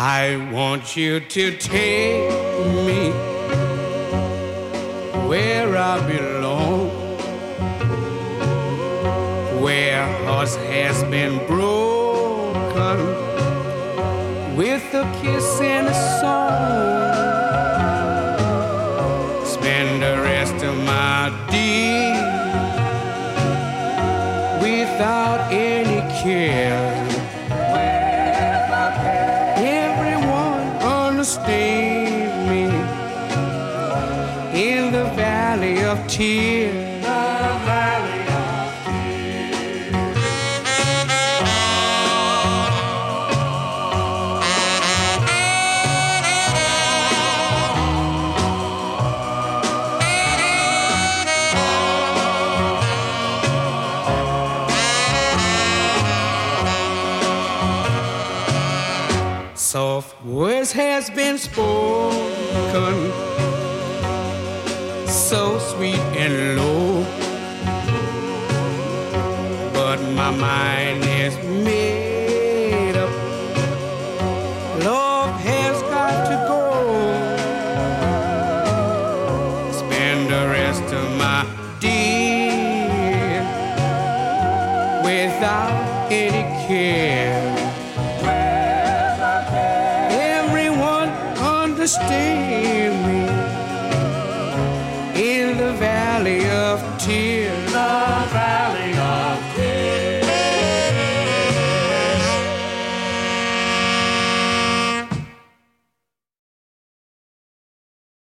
I want you to take me where I belong, where hearts has been broken with a kiss and a song. Spend the rest of my days without any care. Everyone understand me in the valley of tears. Soft words has been spoken, so sweet and low, but my mind is made up. Love has got to go. Spend the rest of my days without any care. Understand me in the valley of tears.